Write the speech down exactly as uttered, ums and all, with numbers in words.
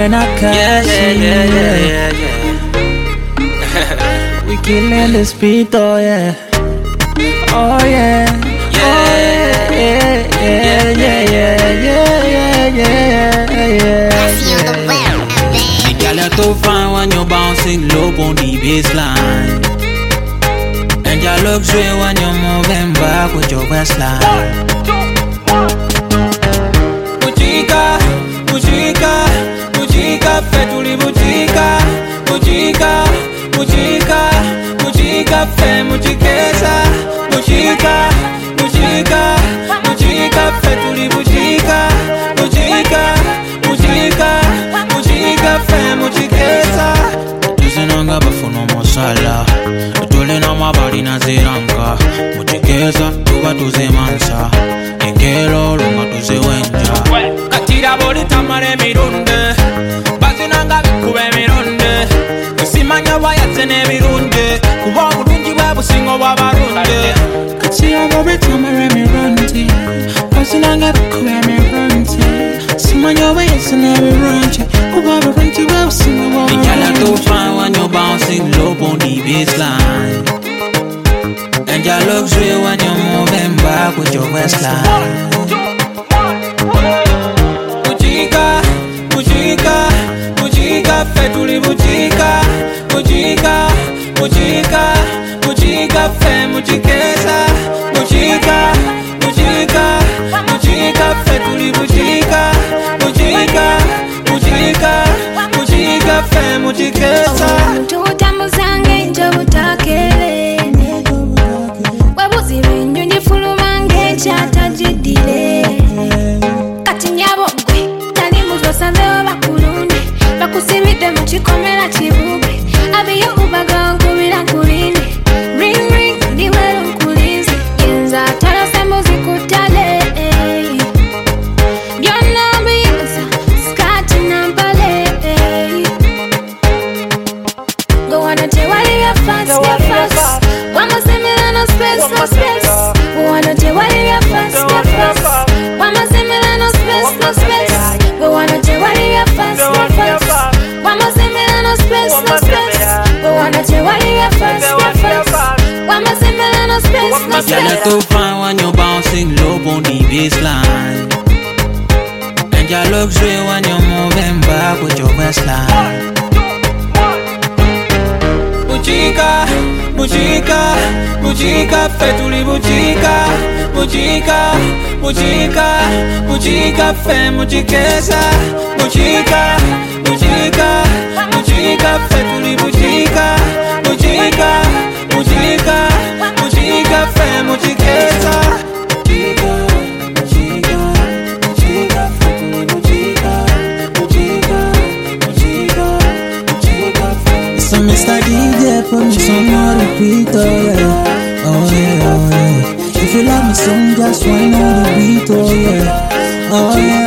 when I catch Yeah, yeah, you. yeah, yeah, yeah, yeah. We killing the speed, oh yeah. Oh yeah. Yeah, Oh yeah, yeah, yeah, yeah, yeah, yeah, yeah, yeah, yeah. The girl you're too fine when you're bouncing low on the baseline, and your luxury when you're moving back with your waistline. Boutica, boutica, boutica, fais tous les boutica, boutica, boutica, boutica, fais boutica, boutica, boutica, boutica, fais tous les boutica, boutica, boutica, boutica, fais boutica. Tuzinanga bafuno mosala, tuli na mabali na ziranka, boutica, tuba tuzimansa, engelo lunga tuziwenja. Katira boli tamare mirunde, bazinanga bikube mirunde, usimanya wayatene mirunde, kuba bulungi bwe busingo bwa barunde. Katira boli tamare mirunde, bazinanga bikube mirunde, usimanya wayatene mirunde, kuba bulungi bwe busingo bwa barunde. The girl are too fine when you're bouncing low on the baseline, and your luxury when you're moving back with your waistline. Boutica, boutica, boutica, fais tous les boutica, boutica, boutica, boutica, fais boutica, boutica, boutica, boutica, fais tous les boutica, boutica, boutica, boutica, fais boutica. Tutamuzange njobutakere, webuzire nyonyi fulumange chatajidire. Kati nyabo gwe, tali muzwasanzewo bakulunde, bakusibidde mu kikomera kibube, abiyo ubaga nkubira nkulinde, ring ring ndiwe nkulize, yenza talase muzikutale, byonna mbiyinza, skati nampale. Go wanna tell what you fast, you fast. One more similar, no space, no space. Go wanna tell what you fast, you fast. One more similar, no space, no space. Go wanna tell what you fast, you fast. One more similar, no space, no space. Go wanna tell what you fast, you fast. One more similar, no space, no space. Girl, you're too fine when you're bouncing low on the baseline, and your luxury when you're moving back with your waistline. Boutica, boutica, boutica, fais tous les boutica, boutica, boutica, boutica, fais boutica, boutica, boutica, boutica, fais tous les boutica, boutica, boutica, boutica, fais boutica. So Mister D J, put me some more repeat, oh yeah, oh yeah, oh yeah. If you love me some, just wind on the beat, oh yeah, oh yeah.